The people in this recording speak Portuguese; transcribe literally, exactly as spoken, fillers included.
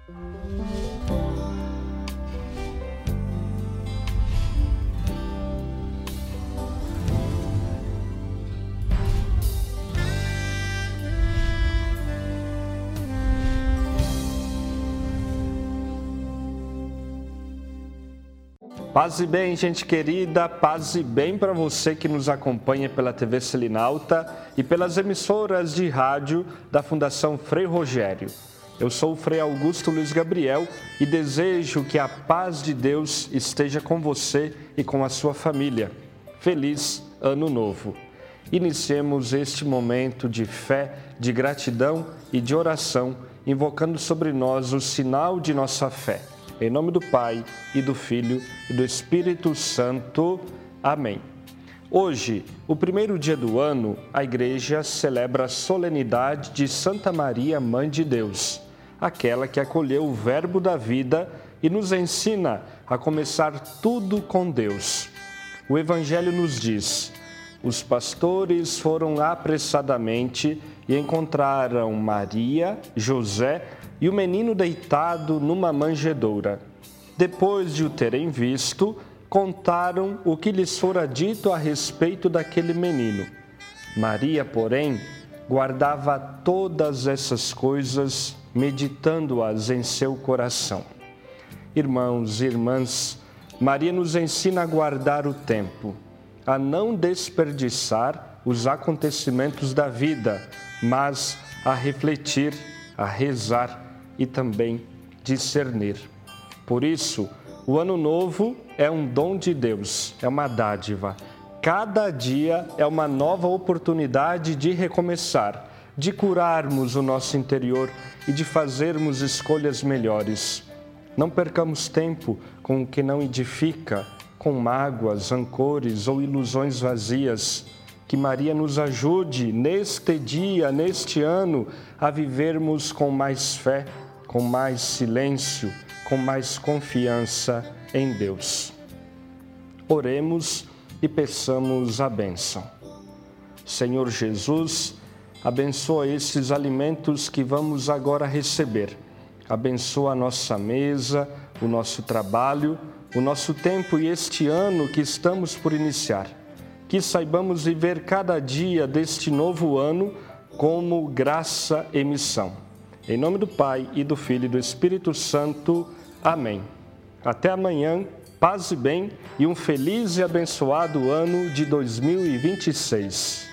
Paz e bem, gente querida, paz e bem para você que nos acompanha pela T V Selinalta e pelas emissoras de rádio da Fundação Frei Rogério. Eu sou o Frei Augusto Luiz Gabriel e desejo que a paz de Deus esteja com você e com a sua família. Feliz Ano Novo! Iniciemos este momento de fé, de gratidão e de oração, invocando sobre nós o sinal de nossa fé. Em nome do Pai, e do Filho, e do Espírito Santo. Amém. Hoje, o primeiro dia do ano, a Igreja celebra a solenidade de Santa Maria, Mãe de Deus, aquela que acolheu o Verbo da vida e nos ensina a começar tudo com Deus. O Evangelho nos diz: os pastores foram apressadamente e encontraram Maria, José e o menino deitado numa manjedoura. Depois de o terem visto, contaram o que lhes fora dito a respeito daquele menino. Maria, porém, guardava todas essas coisas, meditando-as em seu coração. Irmãos e irmãs, Maria nos ensina a guardar o tempo, a não desperdiçar os acontecimentos da vida, mas a refletir, a rezar e também discernir. Por isso, o Ano Novo é um dom de Deus, é uma dádiva. Cada dia é uma nova oportunidade de recomeçar, de curarmos o nosso interior e de fazermos escolhas melhores. Não percamos tempo com o que não edifica, com mágoas, rancores ou ilusões vazias. Que Maria nos ajude neste dia, neste ano, a vivermos com mais fé, com mais silêncio, com mais confiança em Deus. Oremos e peçamos a bênção. Senhor Jesus, abençoa esses alimentos que vamos agora receber. Abençoa a nossa mesa, o nosso trabalho, o nosso tempo e este ano que estamos por iniciar. Que saibamos viver cada dia deste novo ano como graça e missão. Em nome do Pai, e do Filho e do Espírito Santo. Amém. Até amanhã, paz e bem e um feliz e abençoado ano de dois mil e vinte e seis.